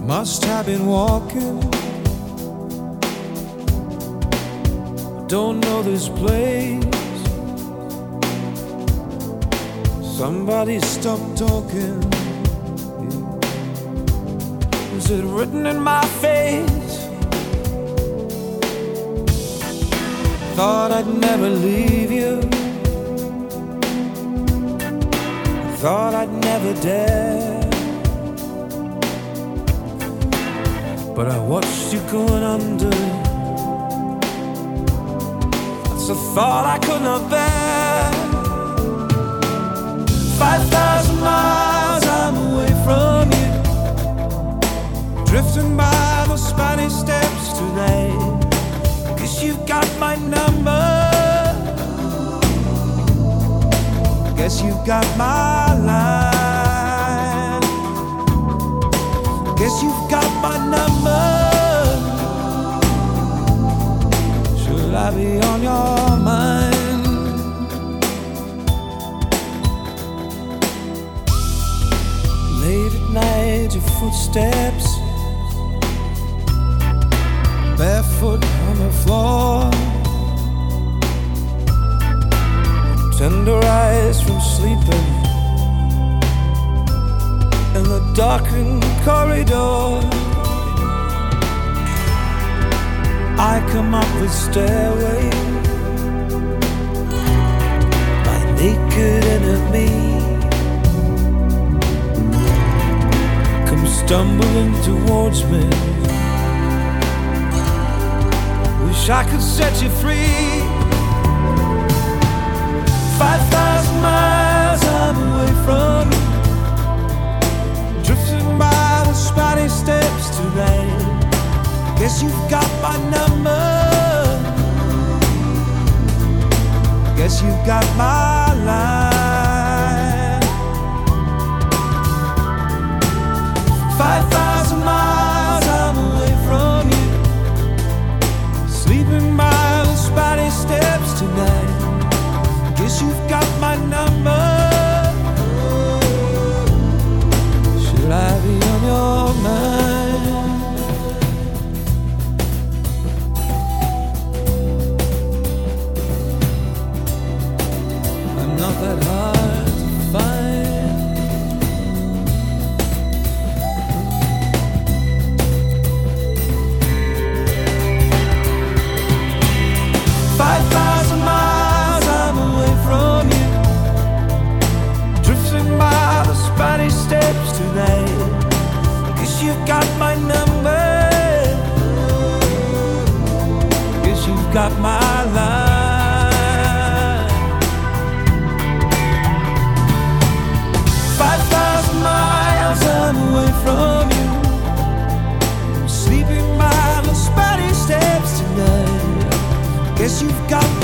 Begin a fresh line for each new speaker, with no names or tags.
Must have been walking. Don't know this place. Somebody stop talking. Is it written in my face? Thought I'd never leave you. Thought I'd never dare. But I watched you going under. That's a thought I could not bear. 5,000 miles I'm away from you, drifting by the Spanish steps tonight. Guess you've got my number. Guess you've got my line. Guess you've got my number. Should I be on your mind? Late at night, your footsteps, barefoot on the floor, tender eyes from sleeping in the darkened corridor. I come up the stairway, my naked enemy comes stumbling towards me. Wish I could set you free. 5,000 miles I'm away from you, drifting by the Spanish steps tonight. Guess you've got my number. Guess you've got my line. 5,000 miles I'm away from you, sleeping by the Spanish steps tonight. Guess you've got my number. Should I be on your mind? I'm not that hard to find. 5,000 miles I'm away from you, drifting by the Spanish steps tonight. Guess you've got my number. Guess you've got my line. 5,000 miles I'm away from you, sleeping by the Spanish steps tonight. Guess you've got